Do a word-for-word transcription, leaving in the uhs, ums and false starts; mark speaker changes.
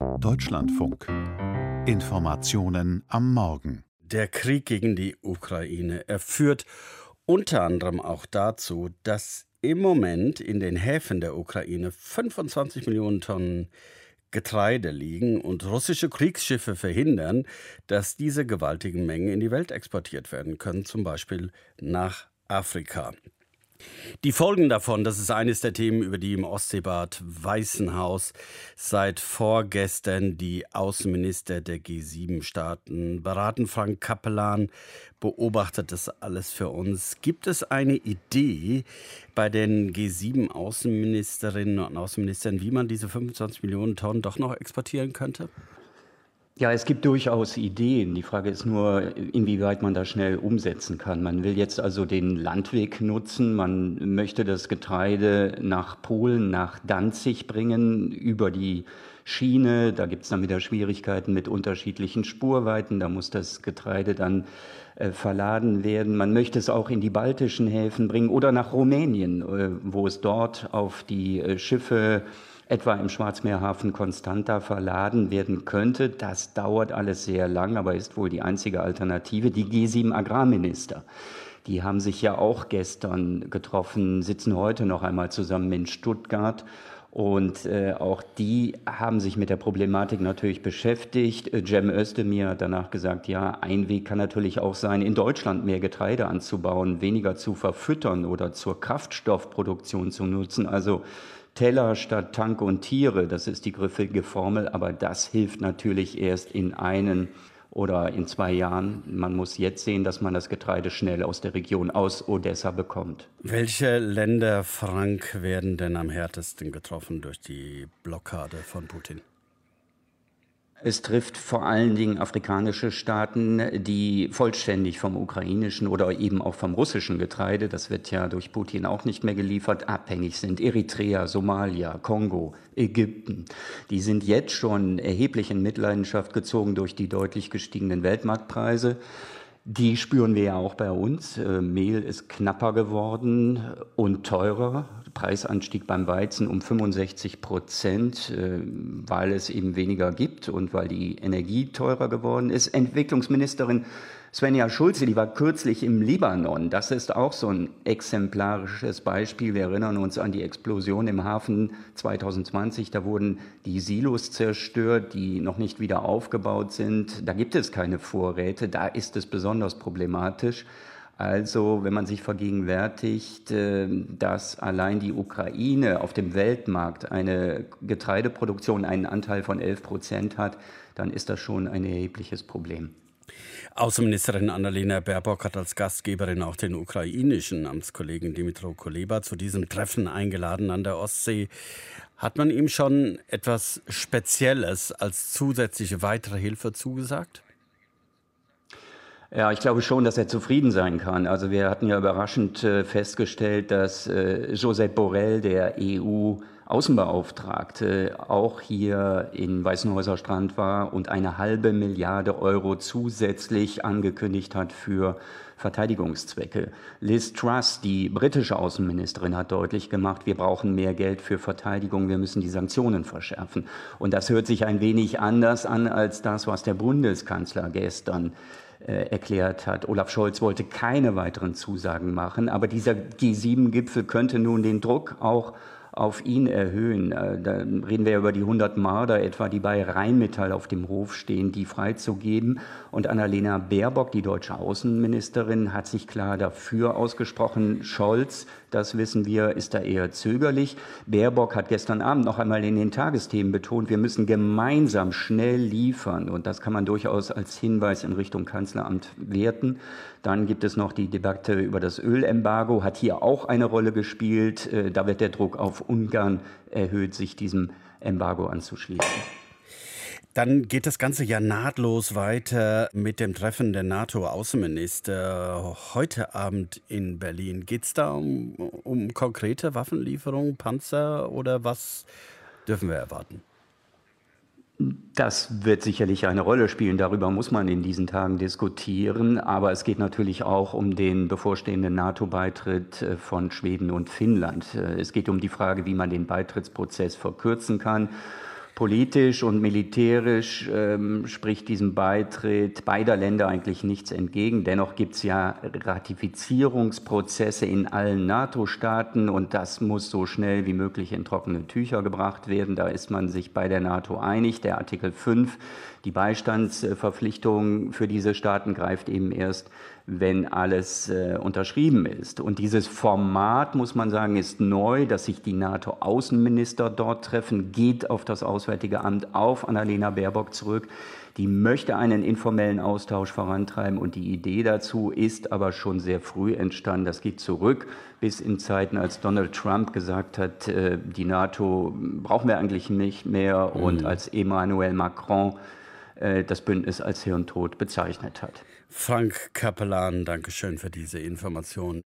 Speaker 1: Deutschlandfunk. Informationen am Morgen.
Speaker 2: Der Krieg gegen die Ukraine, er führt unter anderem auch dazu, dass im Moment in den Häfen der Ukraine fünfundzwanzig Millionen Tonnen Getreide liegen und russische Kriegsschiffe verhindern, dass diese gewaltigen Mengen in die Welt exportiert werden können, zum Beispiel nach Afrika. Die Folgen davon, das ist eines der Themen, über die im Ostseebad Weißenhaus seit vorgestern die Außenminister der G sieben Staaten beraten. Frank Capellan beobachtet das alles für uns. Gibt es eine Idee bei den G sieben Außenministerinnen und Außenministern, wie man diese fünfundzwanzig Millionen Tonnen doch noch exportieren könnte?
Speaker 3: Ja, es gibt durchaus Ideen. Die Frage ist nur, inwieweit man das schnell umsetzen kann. Man will jetzt also den Landweg nutzen. Man möchte das Getreide nach Polen, nach Danzig bringen, über die Schiene. Da gibt es dann wieder Schwierigkeiten mit unterschiedlichen Spurweiten. Da muss das Getreide dann äh, verladen werden. Man möchte es auch in die baltischen Häfen bringen oder nach Rumänien, äh, wo es dort auf die äh, Schiffe etwa im Schwarzmeerhafen Constanta verladen werden könnte. Das dauert alles sehr lang, aber ist wohl die einzige Alternative. Die G sieben Agrarminister, die haben sich ja auch gestern getroffen, sitzen heute noch einmal zusammen in Stuttgart. Und äh, auch die haben sich mit der Problematik natürlich beschäftigt. Äh, Cem Özdemir hat danach gesagt, ja, ein Weg kann natürlich auch sein, in Deutschland mehr Getreide anzubauen, weniger zu verfüttern oder zur Kraftstoffproduktion zu nutzen. Also Teller statt Tank und Tiere, das ist die griffige Formel, aber das hilft natürlich erst in einen oder in zwei Jahren. Man muss jetzt sehen, dass man das Getreide schnell aus der Region, aus Odessa bekommt.
Speaker 2: Welche Länder, Frank, werden denn am härtesten getroffen durch die Blockade von Putin?
Speaker 3: Es trifft vor allen Dingen afrikanische Staaten, die vollständig vom ukrainischen oder eben auch vom russischen Getreide, das wird ja durch Putin auch nicht mehr geliefert, abhängig sind. Eritrea, Somalia, Kongo, Ägypten. Die sind jetzt schon erheblich in Mitleidenschaft gezogen durch die deutlich gestiegenen Weltmarktpreise. Die spüren wir ja auch bei uns. Mehl ist knapper geworden und teurer. Preisanstieg beim Weizen um fünfundsechzig Prozent, weil es eben weniger gibt und weil die Energie teurer geworden ist. Entwicklungsministerin Svenja Schulze, die war kürzlich im Libanon. Das ist auch so ein exemplarisches Beispiel. Wir erinnern uns an die Explosion im Hafen zwanzig zwanzig. Da wurden die Silos zerstört, die noch nicht wieder aufgebaut sind. Da gibt es keine Vorräte. Da ist es besonders problematisch. Also, wenn man sich vergegenwärtigt, dass allein die Ukraine auf dem Weltmarkt eine Getreideproduktion, einen Anteil von elf Prozent hat, dann ist das schon ein erhebliches Problem.
Speaker 2: Außenministerin Annalena Baerbock hat als Gastgeberin auch den ukrainischen Amtskollegen Dmytro Kuleba zu diesem Treffen eingeladen an der Ostsee. Hat man ihm schon etwas Spezielles als zusätzliche weitere Hilfe zugesagt?
Speaker 3: Ja, ich glaube schon, dass er zufrieden sein kann. Also wir hatten ja überraschend äh, festgestellt, dass äh, Josep Borrell, der E U-Außenbeauftragte, auch hier in Weißenhäuser Strand war und eine halbe Milliarde Euro zusätzlich angekündigt hat für Verteidigungszwecke. Liz Truss, die britische Außenministerin, hat deutlich gemacht, wir brauchen mehr Geld für Verteidigung, wir müssen die Sanktionen verschärfen. Und das hört sich ein wenig anders an als das, was der Bundeskanzler gestern erklärt hat. Olaf Scholz wollte keine weiteren Zusagen machen, aber dieser G sieben Gipfel könnte nun den Druck auch auf ihn erhöhen. Da reden wir über die hundert Marder etwa, die bei Rheinmetall auf dem Hof stehen, die freizugeben. Und Annalena Baerbock, die deutsche Außenministerin, hat sich klar dafür ausgesprochen. Scholz, das wissen wir, ist da eher zögerlich. Baerbock hat gestern Abend noch einmal in den Tagesthemen betont, wir müssen gemeinsam schnell liefern. Und das kann man durchaus als Hinweis in Richtung Kanzleramt werten. Dann gibt es noch die Debatte über das Ölembargo, hat hier auch eine Rolle gespielt. Da wird der Druck auf Ungarn erhöht, sich diesem Embargo anzuschließen.
Speaker 2: Dann geht das Ganze ja nahtlos weiter mit dem Treffen der NATO-Außenminister heute Abend in Berlin. Geht es da um, um konkrete Waffenlieferungen, Panzer oder was dürfen wir erwarten?
Speaker 3: Das wird sicherlich eine Rolle spielen. Darüber muss man in diesen Tagen diskutieren. Aber es geht natürlich auch um den bevorstehenden NATO-Beitritt von Schweden und Finnland. Es geht um die Frage, wie man den Beitrittsprozess verkürzen kann. Politisch und militärisch ähm, spricht diesem Beitritt beider Länder eigentlich nichts entgegen. Dennoch gibt es ja Ratifizierungsprozesse in allen NATO-Staaten und das muss so schnell wie möglich in trockene Tücher gebracht werden. Da ist man sich bei der NATO einig. Der Artikel fünf, die Beistandsverpflichtung für diese Staaten, greift eben erst, wenn alles äh, unterschrieben ist. Und dieses Format, muss man sagen, ist neu, dass sich die NATO-Außenminister dort treffen, geht auf das Auswärtige Amt, auf Annalena Baerbock zurück. Die möchte einen informellen Austausch vorantreiben und die Idee dazu ist aber schon sehr früh entstanden. Das geht zurück bis in Zeiten, als Donald Trump gesagt hat, äh, die NATO brauchen wir eigentlich nicht mehr mhm. und als Emmanuel Macron äh, das Bündnis als Hirntod bezeichnet hat.
Speaker 2: Frank Capellan, danke schön für diese Information.